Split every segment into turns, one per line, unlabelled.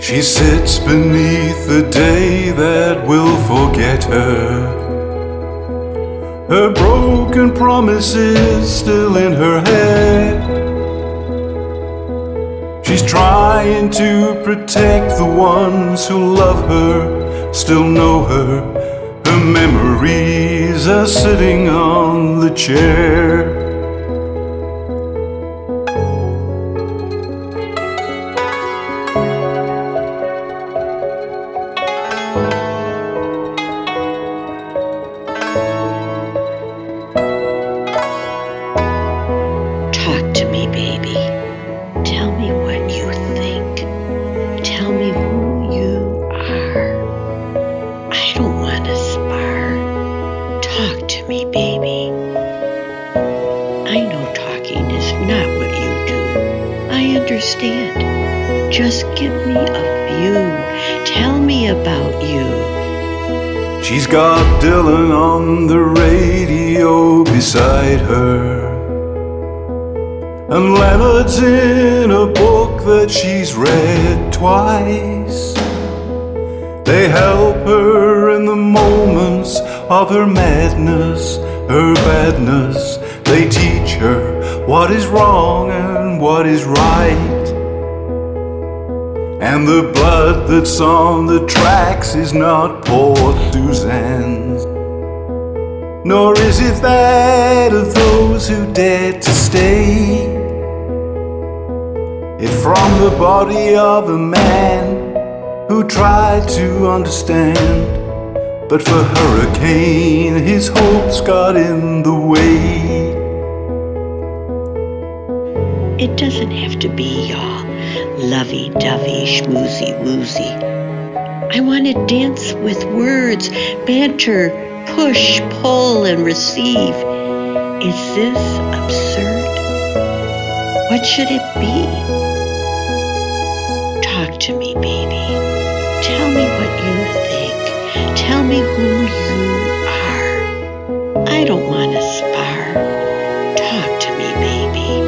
She sits beneath the day that will forget her. Her broken promises still in her head. She's trying to protect the ones who love her, still know her. Her memories are sitting on the chair.
Talk to me, baby. Tell me what you think. Tell me who you are. I don't want to spar. Talk to me, baby. I know talking is not what you do. I understand. Just give me a few. Tell me about you.
She's got Dylan on the radio beside her, and Leonard's in a book that she's read twice. They help her in the moments of her madness, her badness. They teach her what is wrong and what is right. And the blood that's on the tracks is not Port Suzanne's, nor is it that of those who dared to stay. It's from the body of a man who tried to understand, but for Hurricane his hopes got in the way.
It doesn't have to be all lovey-dovey, schmoozy-woozy. I want to dance with words, banter, push, pull, and receive. Is this absurd? What should it be? Talk to me, baby. Tell me what you think. Tell me who you are. I don't want to spar. Talk to me, baby.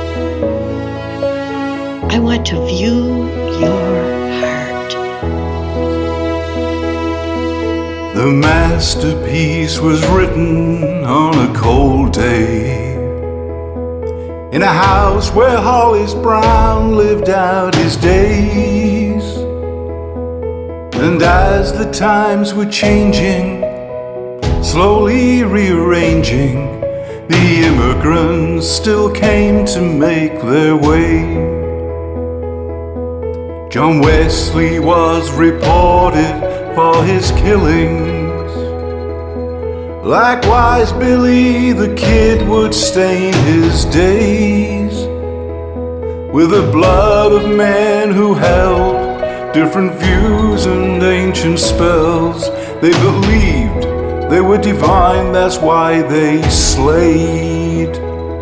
I want to view your heart.
The masterpiece was written on a cold day, in a house where Hollis Brown lived out his days. And as the times were changing, slowly rearranging, the immigrants still came to make their way. John Wesley was reported for his killings. Likewise, Billy the Kid would stain his days with the blood of men who held different views and ancient spells. They believed they were divine, that's why they slayed.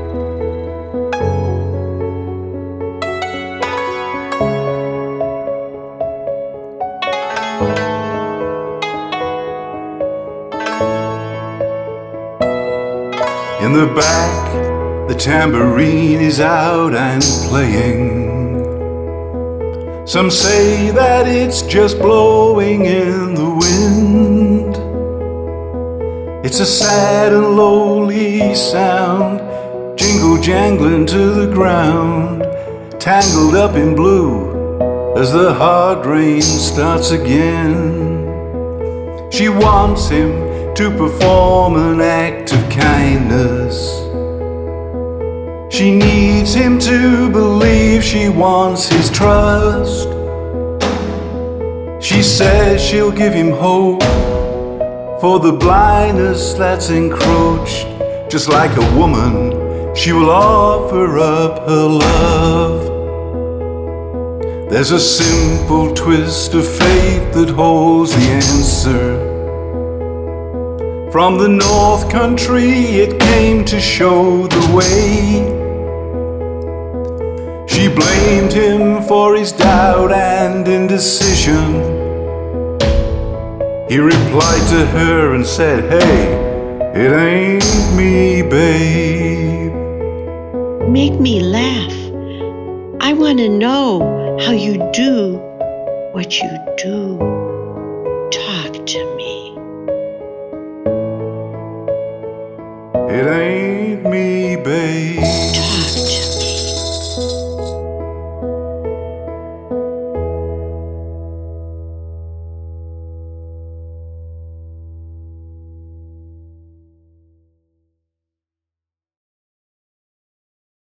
In the back, the tambourine is out and playing. Some say that it's just blowing in the wind. It's a sad and lowly sound, jingle jangling to the ground, tangled up in blue as the hard rain starts again. She wants him to perform an act of kindness. She needs him to believe, she wants his trust. She says she'll give him hope for the blindness that's encroached. Just like a woman, she will offer up her love. There's a simple twist of fate that holds the answer. From the North Country it came to show the way. She blamed him for his doubt and indecision. He replied to her and said, "Hey, it ain't me, babe."
Make me laugh. I want to know how you do. what you do. Talk to me.
It ain't me, babe.
Talk